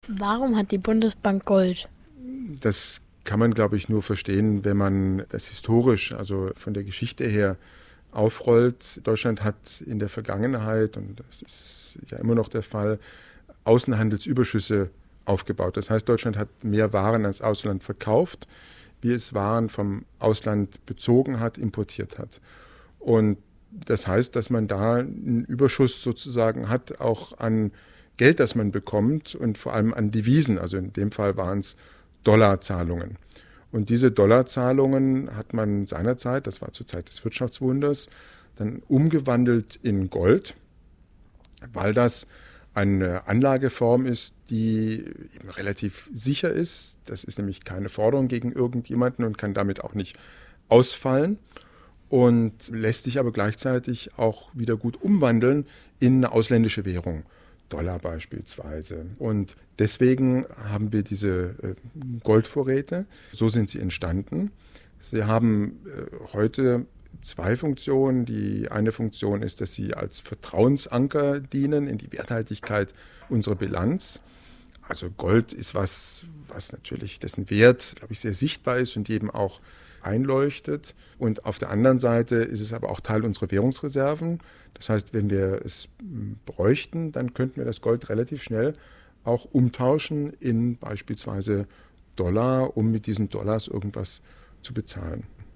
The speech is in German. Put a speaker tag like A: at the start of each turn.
A: Warum hat die Bundesbank Gold?
B: Das kann man, glaube ich, nur verstehen, wenn man das historisch, also von der Geschichte her, aufrollt. Deutschland hat in der Vergangenheit, und das ist ja immer noch der Fall, Außenhandelsüberschüsse aufgebaut. Das heißt, Deutschland hat mehr Waren ans Ausland verkauft, wie es Waren vom Ausland bezogen hat, importiert hat. Und das heißt, dass man da einen Überschuss sozusagen hat, auch an Geld, das man bekommt und vor allem an Devisen. Also in dem Fall waren es Dollarzahlungen. Und diese Dollarzahlungen hat man seinerzeit, das war zur Zeit des Wirtschaftswunders, dann umgewandelt in Gold, weil das eine Anlageform ist, die eben relativ sicher ist. Das ist nämlich keine Forderung gegen irgendjemanden und kann damit auch nicht ausfallen und lässt sich aber gleichzeitig auch wieder gut umwandeln in eine ausländische Währung. Dollar beispielsweise. Und deswegen haben wir diese Goldvorräte. So sind sie entstanden. Sie haben heute zwei Funktionen. Die eine Funktion ist, dass sie als Vertrauensanker dienen in die Werthaltigkeit unserer Bilanz. Also Gold ist was natürlich dessen Wert, glaube ich, sehr sichtbar ist und jedem auch einleuchtet. Und auf der anderen Seite ist es aber auch Teil unserer Währungsreserven. Das heißt, wenn wir es bräuchten, dann könnten wir das Gold relativ schnell auch umtauschen in beispielsweise Dollar, um mit diesen Dollars irgendwas zu bezahlen.